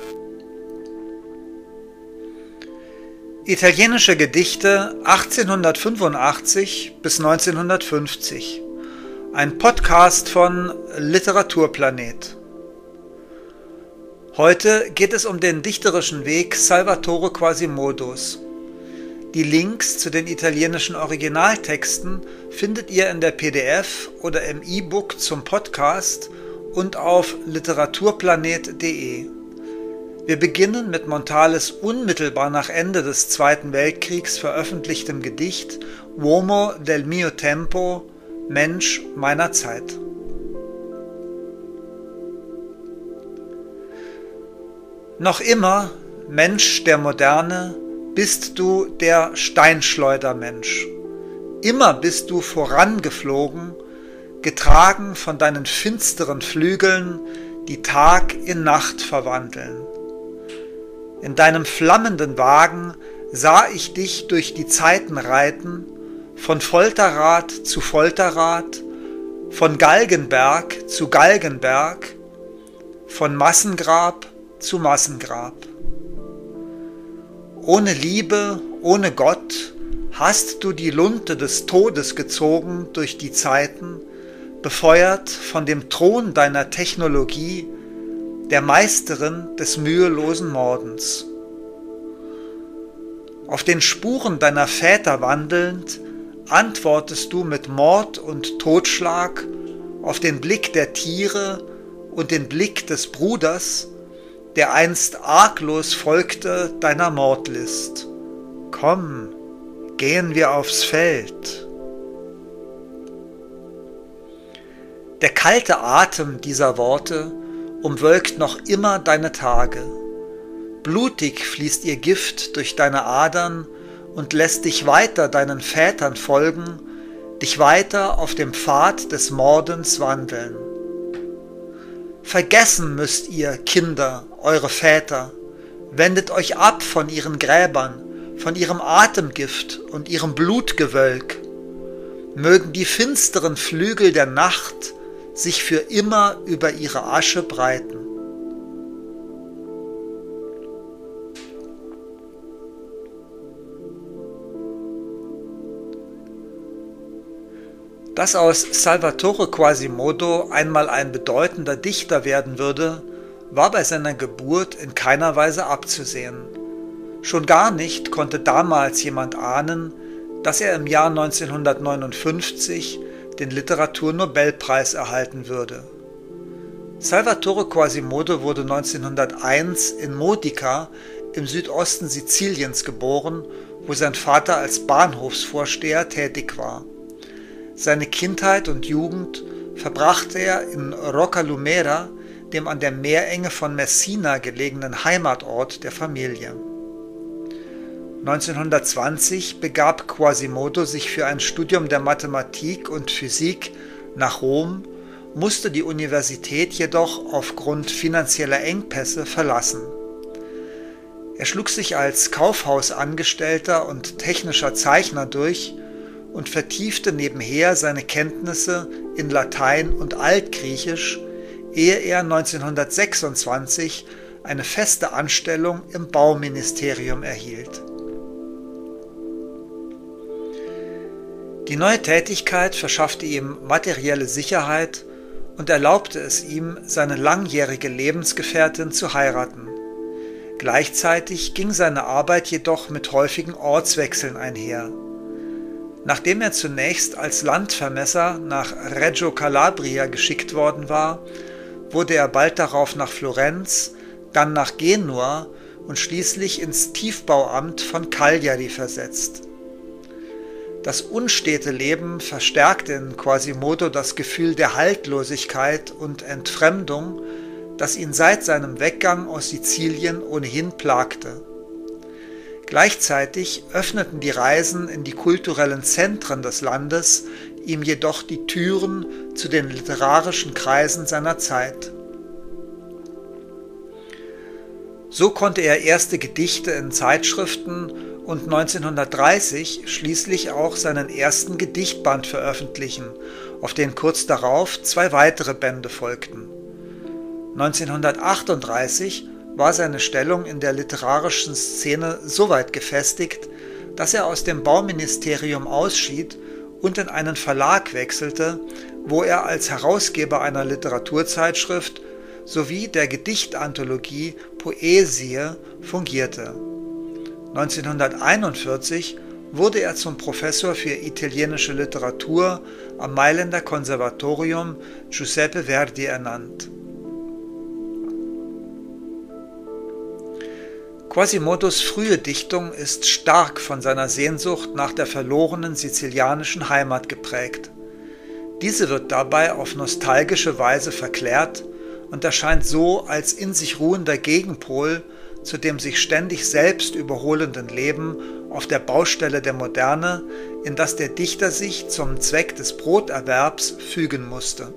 Italienische Gedichte 1885 bis 1950. Ein Podcast von Literaturplanet. Heute geht es um den dichterischen Weg Salvatore Quasimodos. Die Links zu den italienischen Originaltexten findet ihr in der PDF oder im E-Book zum Podcast und auf literaturplanet.de. Wir beginnen mit Montales unmittelbar nach Ende des Zweiten Weltkriegs veröffentlichtem Gedicht Uomo del mio tempo, Mensch meiner Zeit. Noch immer, Mensch der Moderne, bist du der Steinschleudermensch. Immer bist du vorangeflogen, getragen von deinen finsteren Flügeln, die Tag in Nacht verwandeln. In deinem flammenden Wagen sah ich dich durch die Zeiten reiten, von Folterrad zu Folterrad, von Galgenberg zu Galgenberg, von Massengrab zu Massengrab. Ohne Liebe, ohne Gott hast du die Lunte des Todes gezogen durch die Zeiten, befeuert von dem Thron deiner Technologie, der Meisterin des mühelosen Mordens. Auf den Spuren deiner Väter wandelnd, antwortest du mit Mord und Totschlag auf den Blick der Tiere und den Blick des Bruders, der einst arglos folgte deiner Mordlist. Komm, gehen wir aufs Feld. Der kalte Atem dieser Worte umwölkt noch immer deine Tage. Blutig fließt ihr Gift durch deine Adern und lässt dich weiter deinen Vätern folgen, dich weiter auf dem Pfad des Mordens wandeln. Vergessen müsst ihr, Kinder, eure Väter, wendet euch ab von ihren Gräbern, von ihrem Atemgift und ihrem Blutgewölk. Mögen die finsteren Flügel der Nacht sich für immer über ihre Asche breiten. Dass aus Salvatore Quasimodo einmal ein bedeutender Dichter werden würde, war bei seiner Geburt in keiner Weise abzusehen. Schon gar nicht konnte damals jemand ahnen, dass er im Jahr 1959 den Literaturnobelpreis erhalten würde. Salvatore Quasimodo wurde 1901 in Modica im Südosten Siziliens geboren, wo sein Vater als Bahnhofsvorsteher tätig war. Seine Kindheit und Jugend verbrachte er in Roccalumera, dem an der Meerenge von Messina gelegenen Heimatort der Familie. 1920 begab Quasimodo sich für ein Studium der Mathematik und Physik nach Rom, musste die Universität jedoch aufgrund finanzieller Engpässe verlassen. Er schlug sich als Kaufhausangestellter und technischer Zeichner durch und vertiefte nebenher seine Kenntnisse in Latein und Altgriechisch, ehe er 1926 eine feste Anstellung im Bauministerium erhielt. Die neue Tätigkeit verschaffte ihm materielle Sicherheit und erlaubte es ihm, seine langjährige Lebensgefährtin zu heiraten. Gleichzeitig ging seine Arbeit jedoch mit häufigen Ortswechseln einher. Nachdem er zunächst als Landvermesser nach Reggio Calabria geschickt worden war, wurde er bald darauf nach Florenz, dann nach Genua und schließlich ins Tiefbauamt von Cagliari versetzt. Das unstete Leben verstärkte in Quasimodo das Gefühl der Haltlosigkeit und Entfremdung, das ihn seit seinem Weggang aus Sizilien ohnehin plagte. Gleichzeitig öffneten die Reisen in die kulturellen Zentren des Landes ihm jedoch die Türen zu den literarischen Kreisen seiner Zeit. So konnte er erste Gedichte in Zeitschriften und 1930 schließlich auch seinen ersten Gedichtband veröffentlichen, auf den kurz darauf 2 weitere Bände folgten. 1938 war seine Stellung in der literarischen Szene so weit gefestigt, dass er aus dem Bauministerium ausschied und in einen Verlag wechselte, wo er als Herausgeber einer Literaturzeitschrift sowie der Gedichtanthologie Poesie fungierte. 1941 wurde er zum Professor für italienische Literatur am Mailänder Konservatorium Giuseppe Verdi ernannt. Quasimodos frühe Dichtung ist stark von seiner Sehnsucht nach der verlorenen sizilianischen Heimat geprägt. Diese wird dabei auf nostalgische Weise verklärt und erscheint so als in sich ruhender Gegenpol zu dem sich ständig selbst überholenden Leben auf der Baustelle der Moderne, in das der Dichter sich zum Zweck des Broterwerbs fügen musste.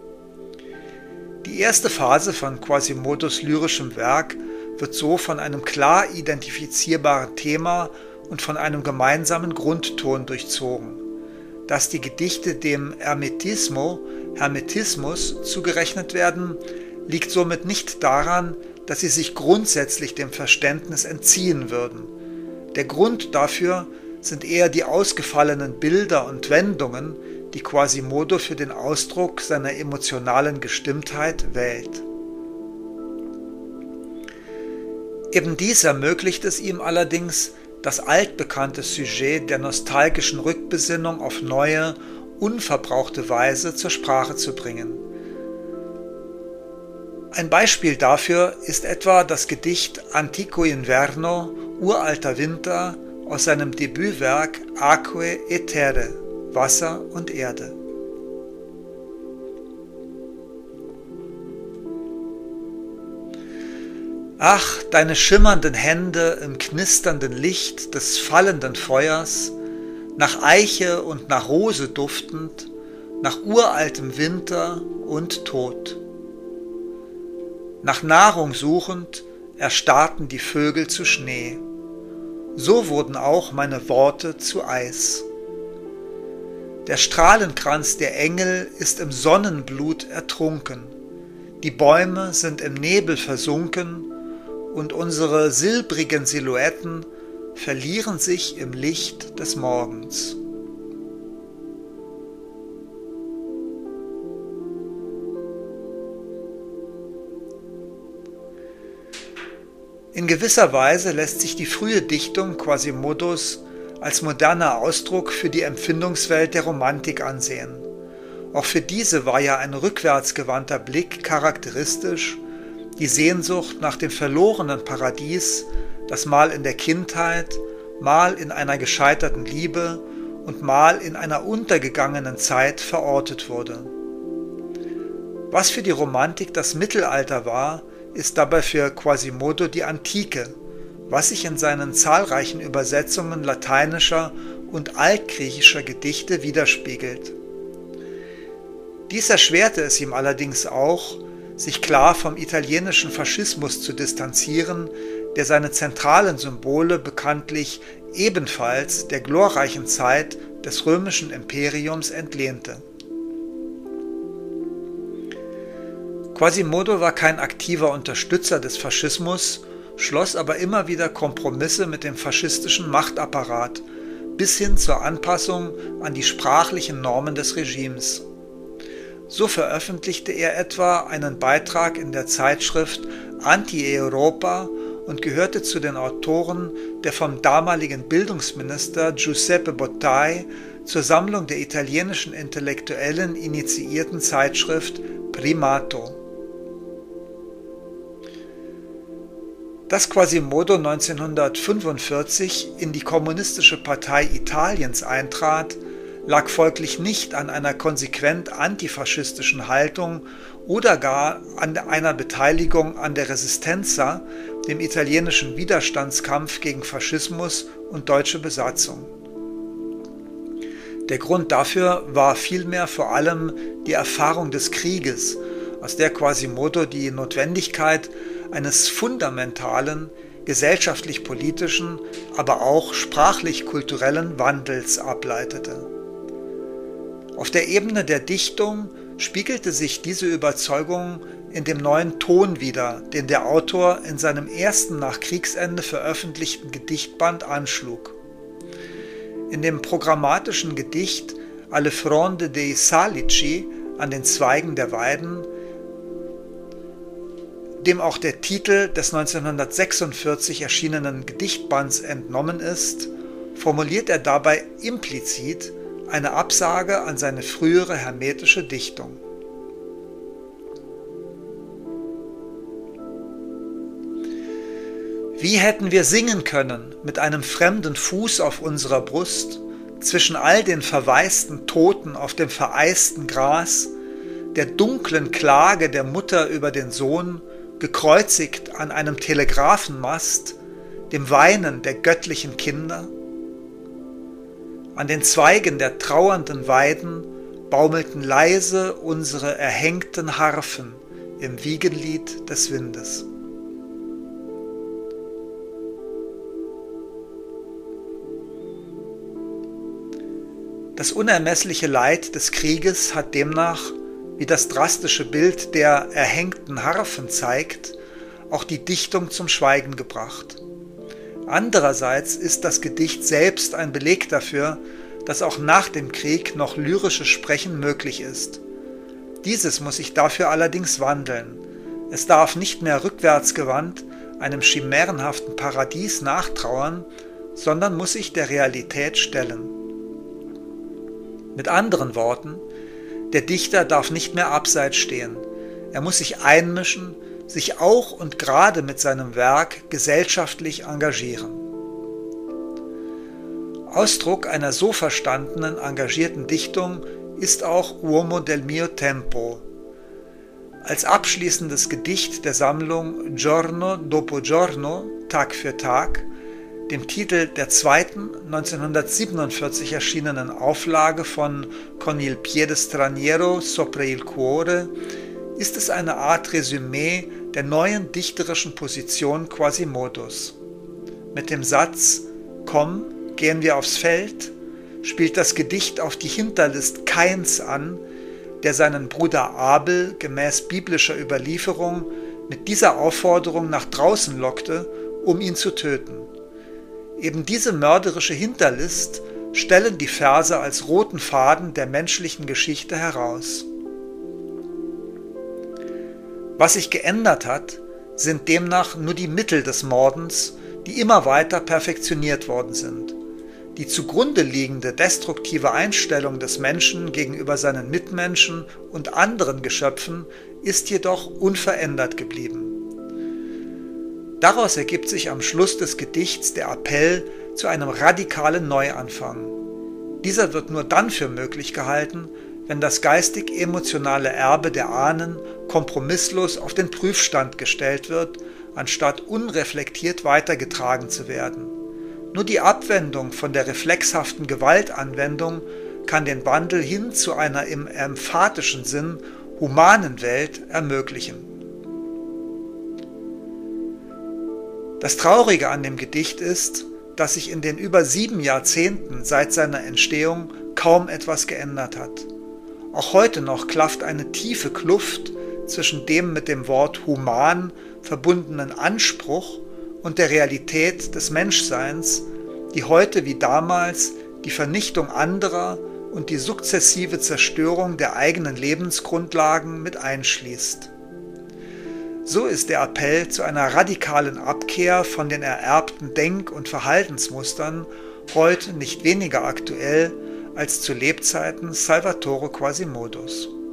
Die erste Phase von Quasimodos lyrischem Werk wird so von einem klar identifizierbaren Thema und von einem gemeinsamen Grundton durchzogen. Dass die Gedichte dem Hermetismus zugerechnet werden, liegt somit nicht daran, dass sie sich grundsätzlich dem Verständnis entziehen würden. Der Grund dafür sind eher die ausgefallenen Bilder und Wendungen, die Quasimodo für den Ausdruck seiner emotionalen Gestimmtheit wählt. Eben dies ermöglicht es ihm allerdings, das altbekannte Sujet der nostalgischen Rückbesinnung auf neue, unverbrauchte Weise zur Sprache zu bringen. Ein Beispiel dafür ist etwa das Gedicht Antico Inverno, Uralter Winter, aus seinem Debütwerk Aquae e Terre, Wasser und Erde. Ach, deine schimmernden Hände im knisternden Licht des fallenden Feuers, nach Eiche und nach Rose duftend, nach uraltem Winter und Tod. Nach Nahrung suchend erstarrten die Vögel zu Schnee. So wurden auch meine Worte zu Eis. Der Strahlenkranz der Engel ist im Sonnenblut ertrunken. Die Bäume sind im Nebel versunken und unsere silbrigen Silhouetten verlieren sich im Licht des Morgens. In gewisser Weise lässt sich die frühe Dichtung Quasimodos als moderner Ausdruck für die Empfindungswelt der Romantik ansehen. Auch für diese war ja ein rückwärtsgewandter Blick charakteristisch, die Sehnsucht nach dem verlorenen Paradies, das mal in der Kindheit, mal in einer gescheiterten Liebe und mal in einer untergegangenen Zeit verortet wurde. Was für die Romantik das Mittelalter war, ist dabei für Quasimodo die Antike, was sich in seinen zahlreichen Übersetzungen lateinischer und altgriechischer Gedichte widerspiegelt. Dies erschwerte es ihm allerdings auch, sich klar vom italienischen Faschismus zu distanzieren, der seine zentralen Symbole bekanntlich ebenfalls der glorreichen Zeit des römischen Imperiums entlehnte. Quasimodo war kein aktiver Unterstützer des Faschismus, schloss aber immer wieder Kompromisse mit dem faschistischen Machtapparat bis hin zur Anpassung an die sprachlichen Normen des Regimes. So veröffentlichte er etwa einen Beitrag in der Zeitschrift Anti-Europa und gehörte zu den Autoren der vom damaligen Bildungsminister Giuseppe Bottai zur Sammlung der italienischen Intellektuellen initiierten Zeitschrift Primato. Dass Quasimodo 1945 in die Kommunistische Partei Italiens eintrat, lag folglich nicht an einer konsequent antifaschistischen Haltung oder gar an einer Beteiligung an der Resistenza, dem italienischen Widerstandskampf gegen Faschismus und deutsche Besatzung. Der Grund dafür war vielmehr vor allem die Erfahrung des Krieges, aus der Quasimodo die Notwendigkeit eines fundamentalen, gesellschaftlich-politischen, aber auch sprachlich-kulturellen Wandels ableitete. Auf der Ebene der Dichtung spiegelte sich diese Überzeugung in dem neuen Ton wider, den der Autor in seinem ersten nach Kriegsende veröffentlichten Gedichtband anschlug. In dem programmatischen Gedicht Alle fronde dei salici, an den Zweigen der Weiden, dem auch der Titel des 1946 erschienenen Gedichtbands entnommen ist, formuliert er dabei implizit eine Absage an seine frühere hermetische Dichtung. Wie hätten wir singen können mit einem fremden Fuß auf unserer Brust, zwischen all den verwaisten Toten auf dem vereisten Gras, der dunklen Klage der Mutter über den Sohn, gekreuzigt an einem Telegrafenmast, dem Weinen der göttlichen Kinder? An den Zweigen der trauernden Weiden baumelten leise unsere erhängten Harfen im Wiegenlied des Windes. Das unermessliche Leid des Krieges hat demnach, wie das drastische Bild der erhängten Harfen zeigt, auch die Dichtung zum Schweigen gebracht. Andererseits ist das Gedicht selbst ein Beleg dafür, dass auch nach dem Krieg noch lyrisches Sprechen möglich ist. Dieses muss sich dafür allerdings wandeln. Es darf nicht mehr rückwärtsgewandt einem chimärenhaften Paradies nachtrauern, sondern muss sich der Realität stellen. Mit anderen Worten, der Dichter darf nicht mehr abseits stehen. Er muss sich einmischen, sich auch und gerade mit seinem Werk gesellschaftlich engagieren. Ausdruck einer so verstandenen, engagierten Dichtung ist auch Uomo del mio tempo. Als abschließendes Gedicht der Sammlung Giorno dopo giorno, Tag für Tag, dem Titel der zweiten 1947 erschienenen Auflage von Con il piede straniero sopra il cuore, ist es eine Art Resümee der neuen dichterischen Position Quasimodos. Mit dem Satz »Komm, gehen wir aufs Feld« spielt das Gedicht auf die Hinterlist Kains an, der seinen Bruder Abel gemäß biblischer Überlieferung mit dieser Aufforderung nach draußen lockte, um ihn zu töten. Eben diese mörderische Hinterlist stellen die Verse als roten Faden der menschlichen Geschichte heraus. Was sich geändert hat, sind demnach nur die Mittel des Mordens, die immer weiter perfektioniert worden sind. Die zugrunde liegende destruktive Einstellung des Menschen gegenüber seinen Mitmenschen und anderen Geschöpfen ist jedoch unverändert geblieben. Daraus ergibt sich am Schluss des Gedichts der Appell zu einem radikalen Neuanfang. Dieser wird nur dann für möglich gehalten, wenn das geistig-emotionale Erbe der Ahnen kompromisslos auf den Prüfstand gestellt wird, anstatt unreflektiert weitergetragen zu werden. Nur die Abwendung von der reflexhaften Gewaltanwendung kann den Wandel hin zu einer im emphatischen Sinn humanen Welt ermöglichen. Das Traurige an dem Gedicht ist, dass sich in den über 7 Jahrzehnten seit seiner Entstehung kaum etwas geändert hat. Auch heute noch klafft eine tiefe Kluft zwischen dem mit dem Wort human verbundenen Anspruch und der Realität des Menschseins, die heute wie damals die Vernichtung anderer und die sukzessive Zerstörung der eigenen Lebensgrundlagen mit einschließt. So ist der Appell zu einer radikalen Abkehr von den ererbten Denk- und Verhaltensmustern heute nicht weniger aktuell als zu Lebzeiten Salvatore Quasimodos.